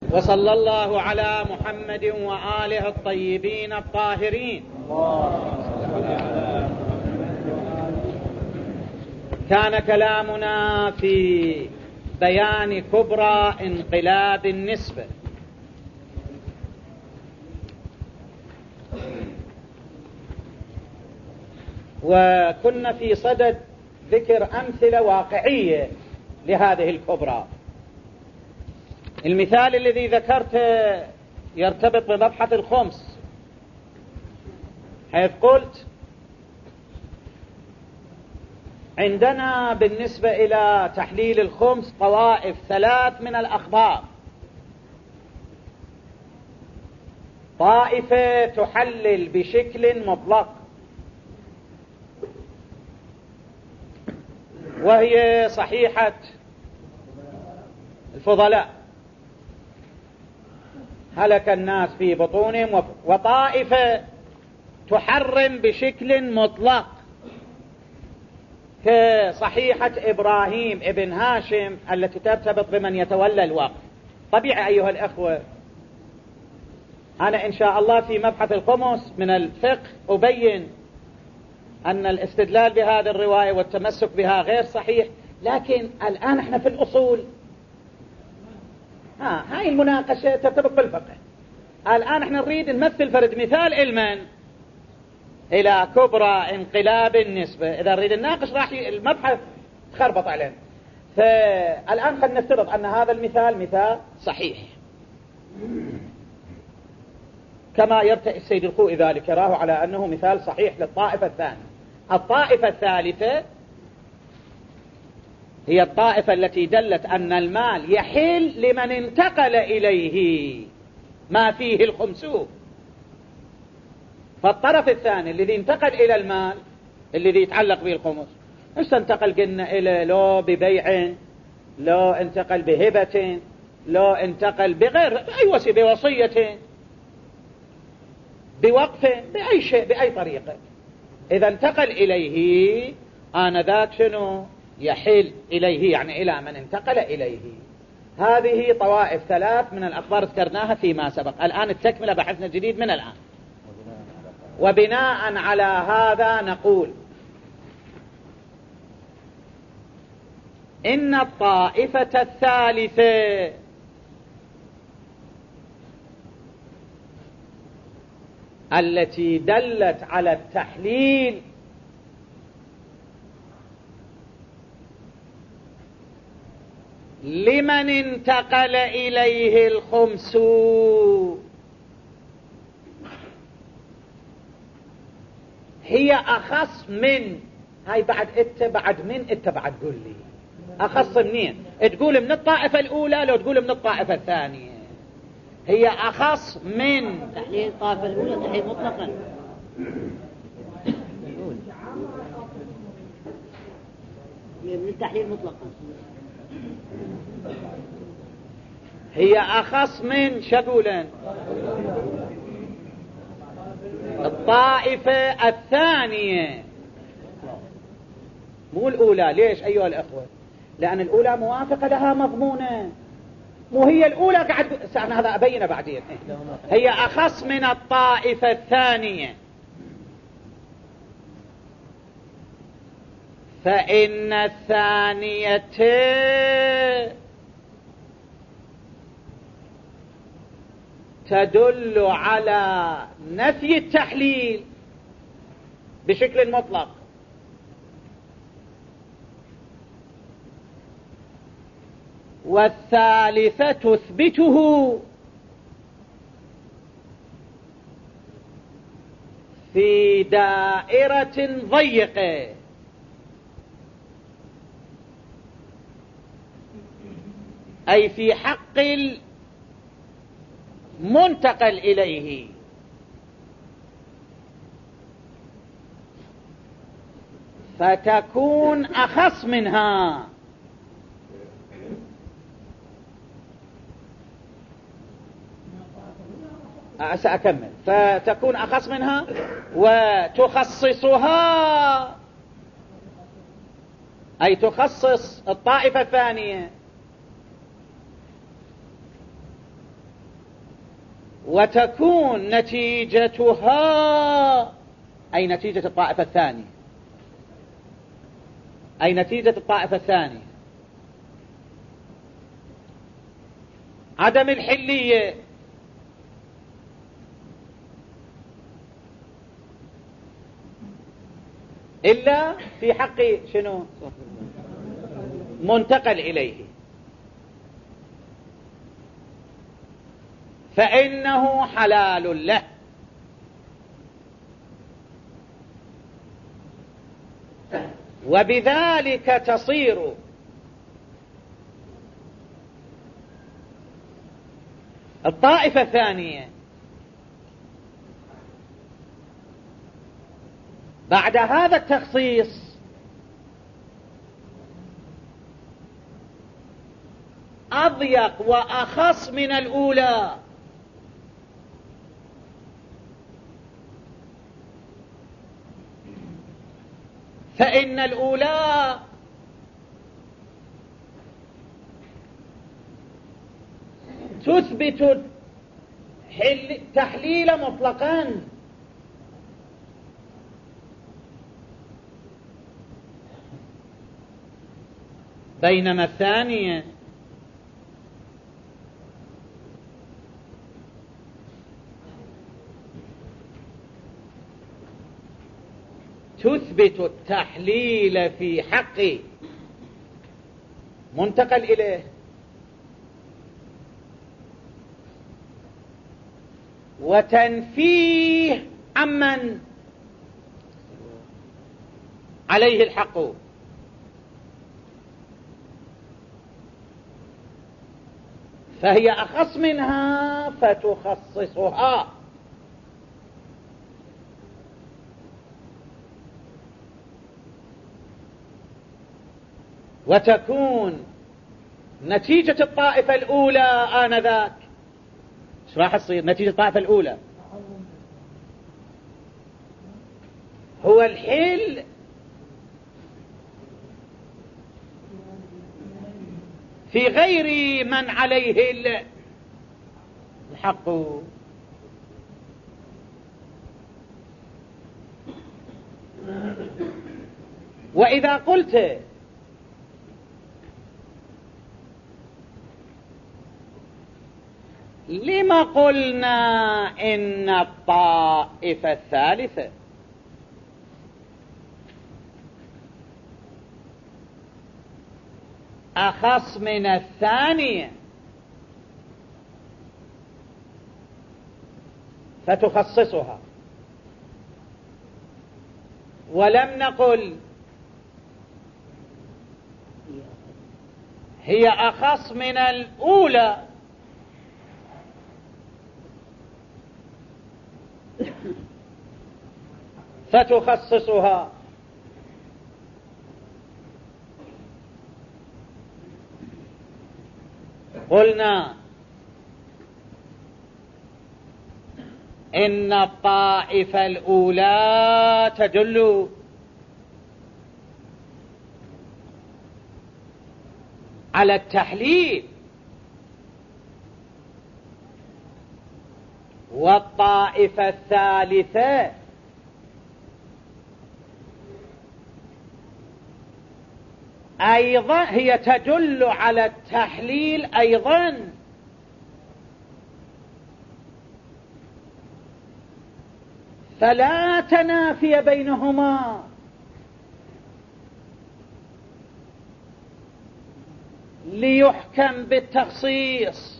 وصلى الله على محمد وآله الطيبين الطاهرين. كان كلامنا في بيان كبرى انقلاب النسبة، وكنا في صدد ذكر أمثلة واقعية لهذه الكبرى. المثال الذي ذكرته يرتبط بمبحث الخمس، حيث قلت عندنا بالنسبة إلى تحليل الخمس طوائف ثلاث من الأخبار. طائفة تحلل بشكل مطلق، وهي صحيحة الفضلاء، هلك الناس في بطونهم. وطائفة تحرم بشكل مطلق، كصحيحة إبراهيم ابن هاشم التي ترتبط بمن يتولى الوقف. طبيعي أيها الأخوة، أنا إن شاء الله في مبحث الخمس من الفقه أبين أن الاستدلال بهذه الرواية والتمسك بها غير صحيح، لكن الآن احنا في الأصول. هاي المناقشة ترتبط بالفقه. الآن احنا نريد نمثل فرد مثال علما إلى كبرى انقلاب النسبة. إذا نريد نناقش راح المبحث تخربط علينا. فالآن خلينا نفترض أن هذا المثال مثال صحيح، كما يرتئي السيد الخوئي ذلك، يراه على أنه مثال صحيح للطائفة الثانية. الطائفة الثالثة هي الطائفة التي دلت أن المال يحل لمن انتقل إليه ما فيه الخمسون. فالطرف الثاني الذي انتقل إلى المال الذي يتعلق به الخمس، مش انتقل قلنا إلى لو ببيع، لو انتقل بهبة، لو انتقل بغير بأي وسيلة، بوصية، بوقف، بأي شيء، بأي طريقة، إذا انتقل إليه آنذاك شنو يحل إليه، يعني إلى من انتقل إليه. هذه طوائف ثلاث من الأخبار ذكرناها فيما سبق. الآن التكملة بحثنا الجديد من الآن. وبناء على هذا نقول إن الطائفة الثالثة التي دلت على التحليل لمن انتقل إليه الخمس هي أخص من هاي. بعد انت بعد قول لي أخص منين؟ تقول من الطائفة الأولى لو تقول من الطائفة الثانية. هي أخص من تحليل الطائفة الأولى تحليل مطلقا. من التحليل مطلقا هي أخص من شقولا الطائفة الثانية، مو الأولى. ليش أيها الأخوة؟ لأن الأولى موافقة لها مضمونة، مو هي الأولى قاعد أنا هذا أبينه بعدين. هي أخص من الطائفة الثانية، فإن الثانية تدل على نفي التحليل بشكل مطلق، والثالثة تثبته في دائرة ضيقة، أي في حق المنتقل إليه. فتكون أخص منها. سأكمل. فتكون أخص منها وتخصصها، أي تخصص الطائفة الثانية وتكون نتيجتها، أي نتيجة الطائفة الثانية، أي نتيجة الطائفة الثانية عدم الحلية، إلا في حق شنو منتقل إليه، فإنه حلال له. وبذلك تصير الطائفة الثانية بعد هذا التخصيص أضيق وأخص من الأولى، فإن الأولى تثبت تحليل مطلقا، بينما الثانية تثبت التحليل في حق منتقل إليه وتنفيه عمن عليه الحق. فهي أخص منها فتخصصها، وتكون نتيجة الطائفة الأولى آنذاك. ايش راح تصير نتيجة الطائفة الأولى؟ هو الحل في غير من عليه الحق. وإذا قلت لما قلنا إن الطائفة الثالثة أخص من الثانية فتخصصها، ولم نقل هي أخص من الأولى فتخصصها؟ قلنا إن الطائفة الأولى تدل على التحليل، والطائفة الثالثة أيضا هي تدل على التحليل أيضا، فلا تنافي بينهما، ليحكم بالتخصيص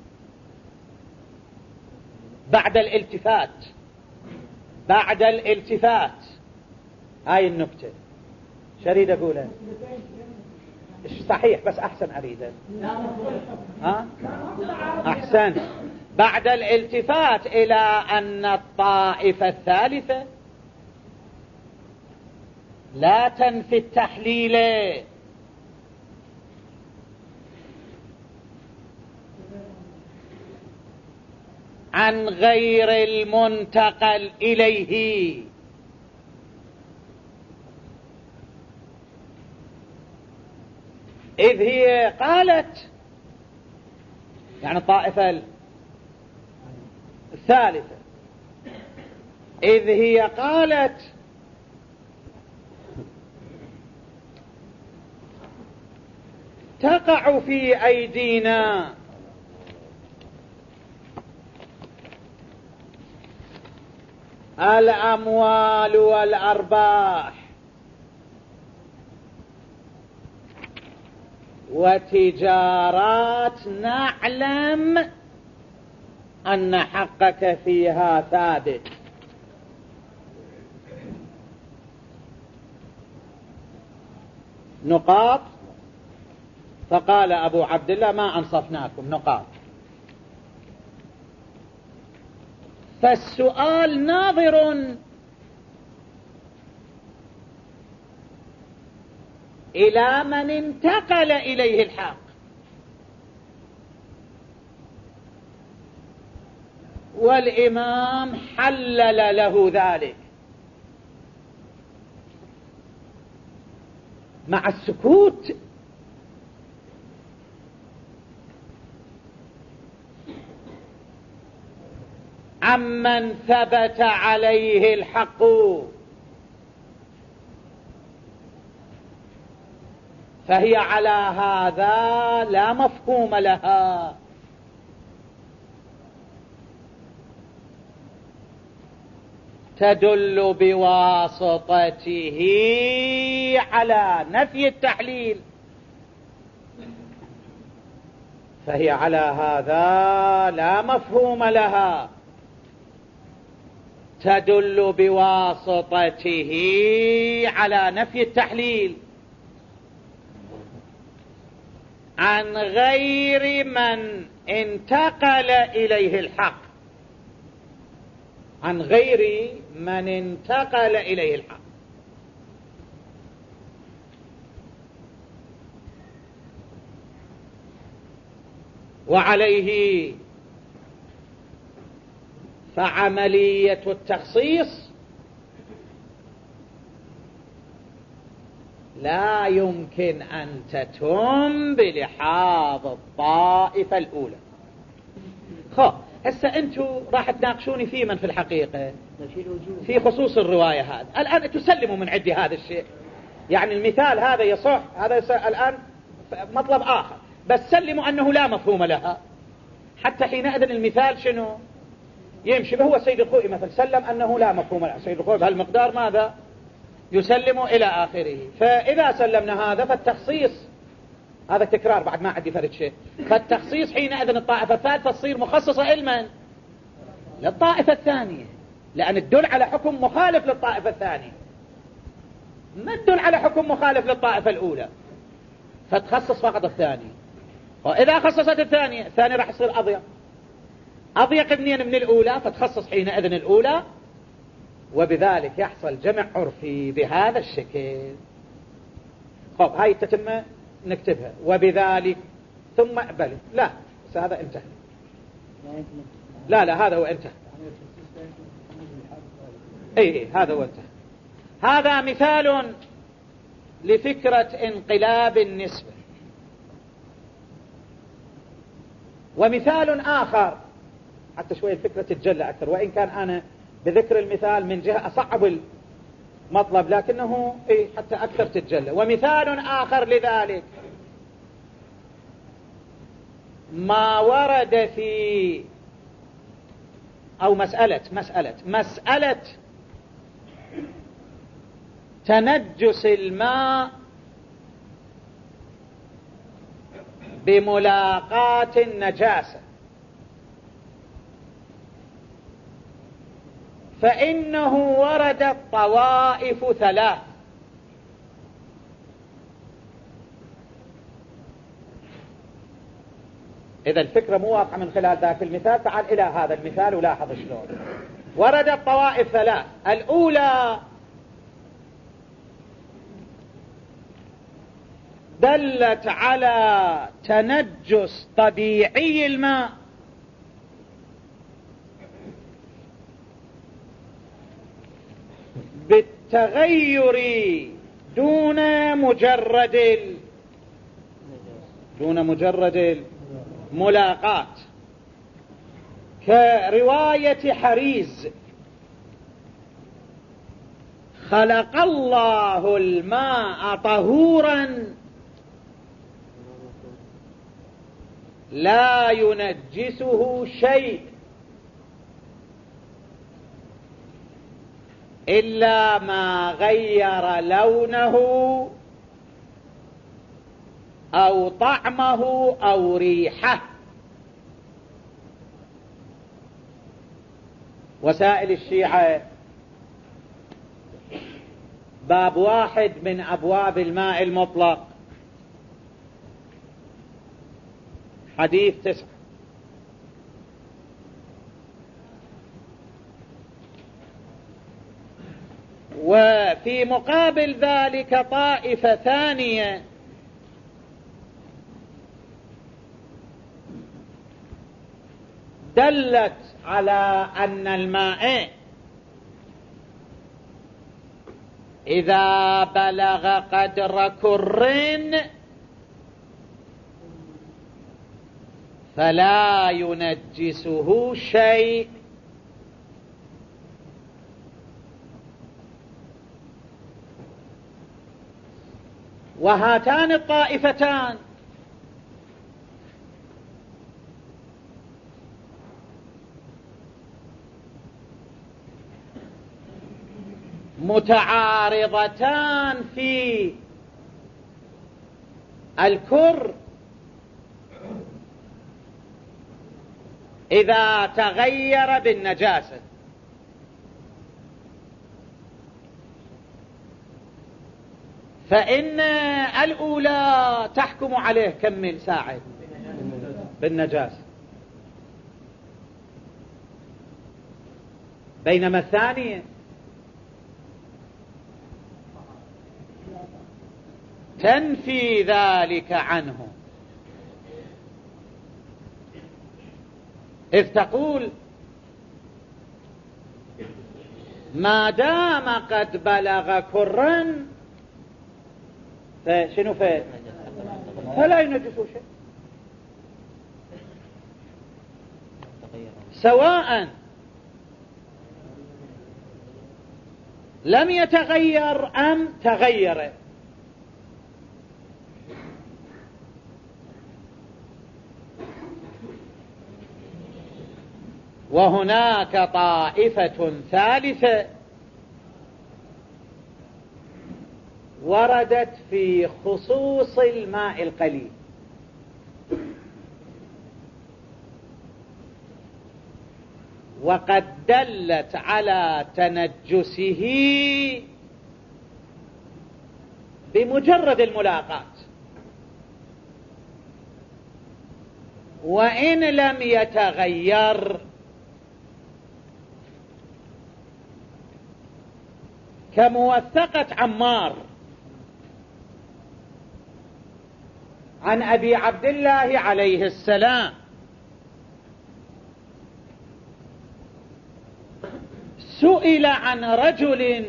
بعد الالتفات. بعد الالتفات هاي النكتة شريد أقولها صحيح، بس أحسن أريده أحسن. بعد الالتفات إلى أن الطائفة الثالثة لا تنفي التحليل عن غير المنتقل إليه، إذ هي قالت يعني الطائفة الثالثة، إذ هي قالت تقع في أيدينا الأموال والأرباح وتجارات نعلم أن حقك فيها ثابت. نقاط. فقال أبو عبد الله ما أنصفناكم نقاط. فالسؤال ناظر إلى من انتقل إليه الحق، والإمام حلل له ذلك مع السكوت عمن ثبت عليه الحق. فهي على هذا لا مفهوم لها، تدل بواسطته على نفي التحليل. فهي على هذا لا مفهوم لها، تدل بواسطته على نفي التحليل عن غير من انتقل إليه الحق، عن غير من انتقل إليه الحق. وعليه فعملية التخصيص لا يمكن أن تتم بلحاظ الطائفة الأولى. هسه أنتوا راح تناقشوني في من في الحقيقة في خصوص الرواية هذا. الآن تسلموا من عندي هذا الشيء، يعني المثال هذا يصح، هذا يصح. الآن مطلب آخر، بس سلموا أنه لا مفهوم لها، حتى حينئذ المثال شنو يمشي به. هو سيد الخوئي مثل سلم أنه لا مفهوم لها، سيد الخوئي بهالمقدار ماذا يسلم إلى آخره. فإذا سلمنا هذا فالتخصيص هذا تكرار بعد ما عندي فرد شيء. فالتخصيص حينئذ الطائفة الثالثة تصير مخصصة لمن؟ للطائفة الثانية، لأن تدل على حكم مخالف للطائفة الثانية، ما تدل على حكم مخالف للطائفة الأولى، فتخصص فقط الثاني. وإذا خصصت الثانية، الثانية راح يصير أضيق اثنين من الأولى، فتخصص حينئذ الأولى، وبذلك يحصل جمع عرفي بهذا الشكل. هاي التتمة نكتبها. وبذلك ثم اقبل. لا بس هذا انتهى. لا هذا هو انتهى. اي هذا هو انتهى. هذا مثال لفكرة انقلاب النسبة. ومثال آخر حتى شوية الفكرة تتجلى أكثر، وإن كان أنا بذكر المثال من جهة أصعب المطلب، لكنه حتى أكثر تتجلى. ومثال آخر لذلك ما ورد في أو مسألة تنجس الماء بملاقاة النجاسة. فإنه وردت طوائف ثلاث. إذا الفكرة مو واضحة من خلال ذاك المثال، تعال إلى هذا المثال ولاحظ شلون وردت طوائف ثلاث. الأولى دلت على تنجس طبيعي الماء بالتغير دون مجرد الملاقاة. كرواية حريز: خلق الله الماء طهورا لا ينجسه شيء إلا ما غير لونه أو طعمه أو ريحه. وسائل الشيعة باب واحد من أبواب الماء المطلق، حديث 9. وفي مقابل ذلك طائفة ثانية دلت على أن الماء إذا بلغ قدر كر فلا ينجسه شيء، وهاتان الطائفتان متعارضتان في الكر إذا تغير بالنجاسة. فإن الأولى تحكم عليه كمل ساعد بالنجاسة، بينما الثانية تنفي ذلك عنه، إذ تقول ما دام قد بلغ كرا فشنو فلا ينجسه شيء، سواء لم يتغير أم تغير. وهناك طائفة ثالثة وردت في خصوص الماء القليل، وقد دلت على تنجسه بمجرد الملاقاة، وإن لم يتغير، كموثقة عمار عن أبي عبد الله عليه السلام: سئل عن رجل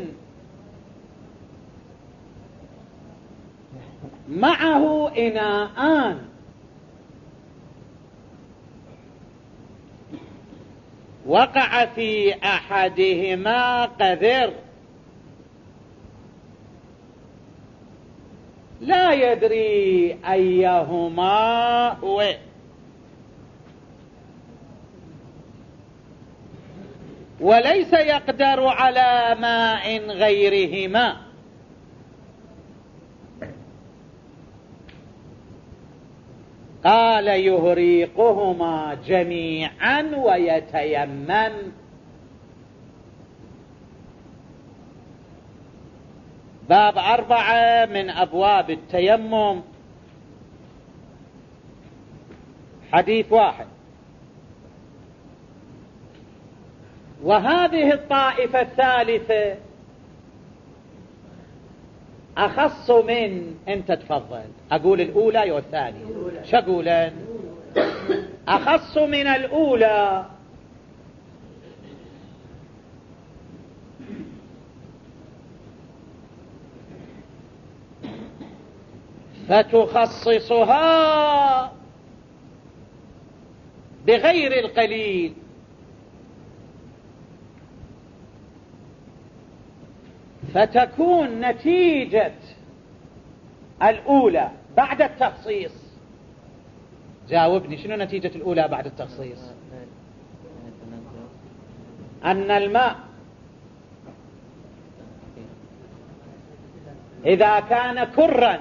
معه إناءان وقع في أحدهما قذر لا يدري أيهما هو، وليس يقدر على ماء غيرهما، قال يهريقهما جميعا ويتيمم. باب 4 من أبواب التيمم، حديث 1. وهذه الطائفة الثالثة أخص من، أنت تفضل، أقول الأولى والثانية، شو أقولن؟ أخص من الأولى، فتخصصها بغير القليل فتكون نتيجة الأولى بعد التخصيص. جاوبني، شنو نتيجة الأولى بعد التخصيص؟ أن الماء إذا كان كرا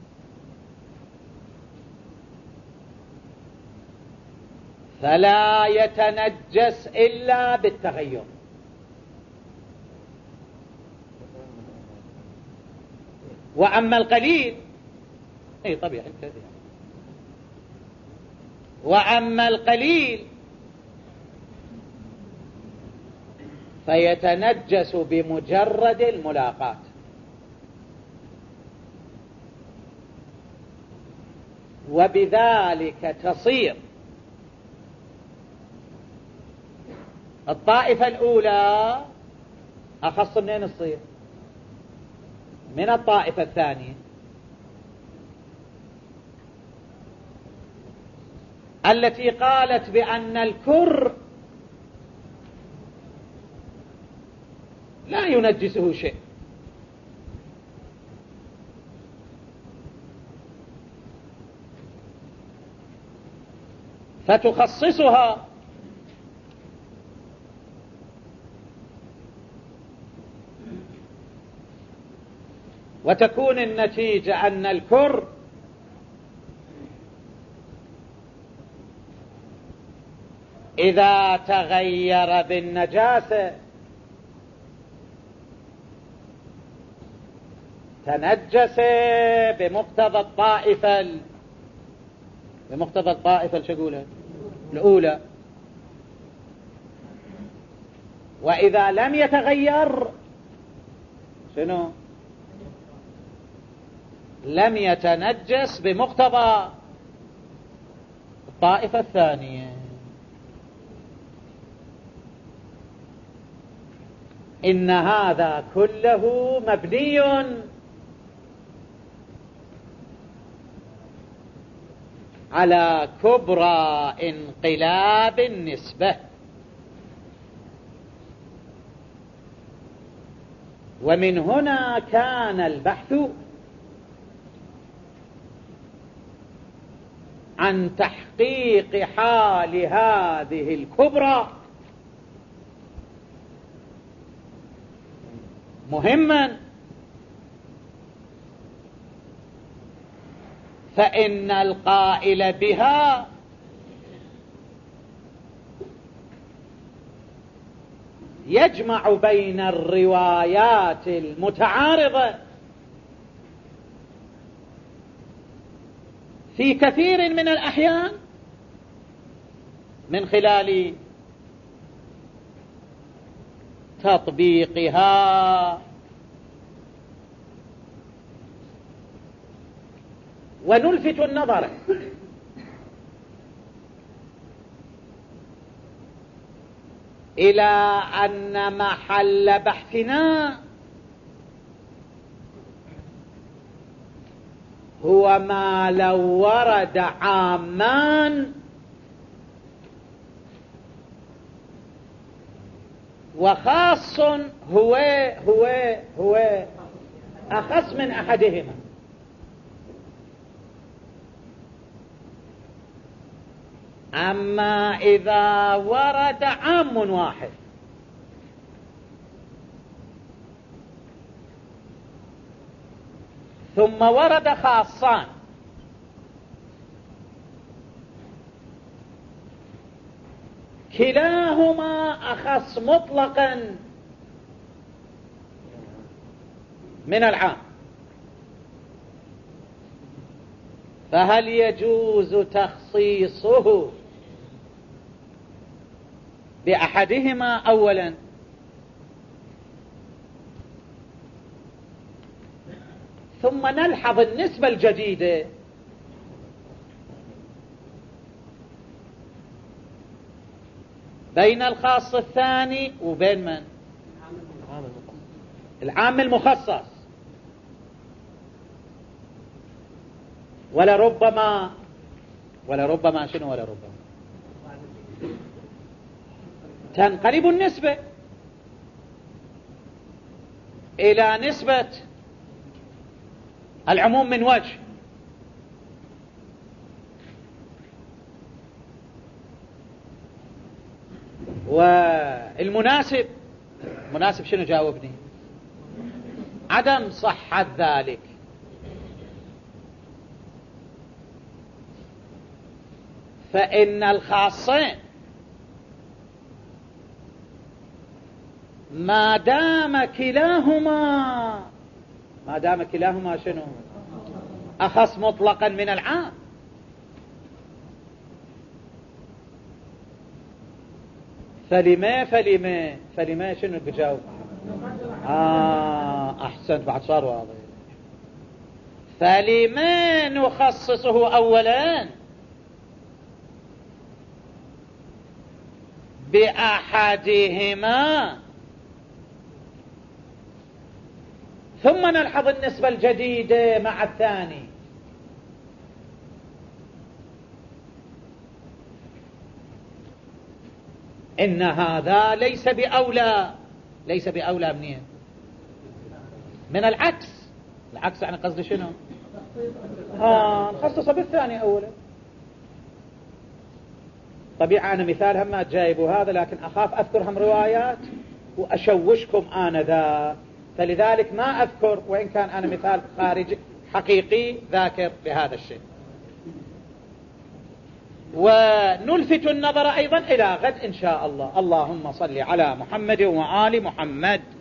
فلا يتنجس إلا بالتغير، وأما القليل طبيعي، وأما القليل فيتنجس بمجرد الملاقاة. وبذلك تصير الطائفة الأولى أخص منين تصير؟ من الطائفة الثانية التي قالت بأن الكر لا ينجسه شيء، فتخصصها وتكون النتيجة أن الكر إذا تغير بالنجاسة تنجس بمقتضى الطائفة شو أقولها الأولى، وإذا لم يتغير شنو؟ لم يتنجس بمقتضى الطائفة الثانية. إن هذا كله مبني على كبرى انقلاب النسبة، ومن هنا كان البحث عن تحقيق حال هذه الكبرى مهما، فإن القائل بها يجمع بين الروايات المتعارضة في كثير من الأحيان من خلال تطبيقها. ونلفت النظر إلى أن محل بحثنا هو ما لو ورد عامان وخاص هو أخص من أحدهما. أما إذا ورد عام واحد ثم ورد خاصان كلاهما أخص مطلقا من العام، فهل يجوز تخصيصه بأحدهما أولا؟ ثم نلحظ النسبة الجديدة بين الخاص الثاني وبين من؟ العام المخصص. ولربما شنو ولربما تنقلب النسبة إلى نسبة العموم من وجه، والمناسب شنو جاوبني؟ عدم صحة ذلك. فإن الخاصين ما دام كلاهما شنو؟ أخص مطلقا من العام، فلما شنو بجاوب؟ أحسنت، بعد صار واضح. فلما نخصصه أولا بأحدهما ثم نلحظ النسبة الجديدة مع الثاني. إن هذا ليس بأولى منين؟ من العكس يعني قصدي شنو؟ نخصص بالثاني أولا. طبيعة أنا مثال هم جايبوا هذا، لكن أخاف أذكرهم روايات وأشوشكم ذا، فلذلك ما أذكر، وإن كان أنا مثال خارجي حقيقي ذاكر لهذا الشيء. ونلفت النظر أيضا إلى غد إن شاء الله. اللهم صل على محمد وآل محمد.